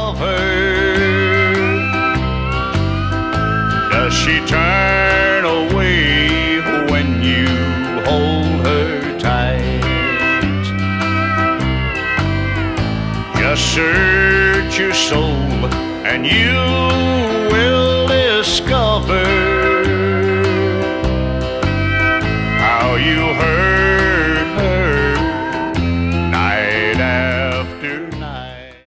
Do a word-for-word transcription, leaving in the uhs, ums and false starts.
of her? Does she turn away when you hold her tight? Just search your soul and you will discover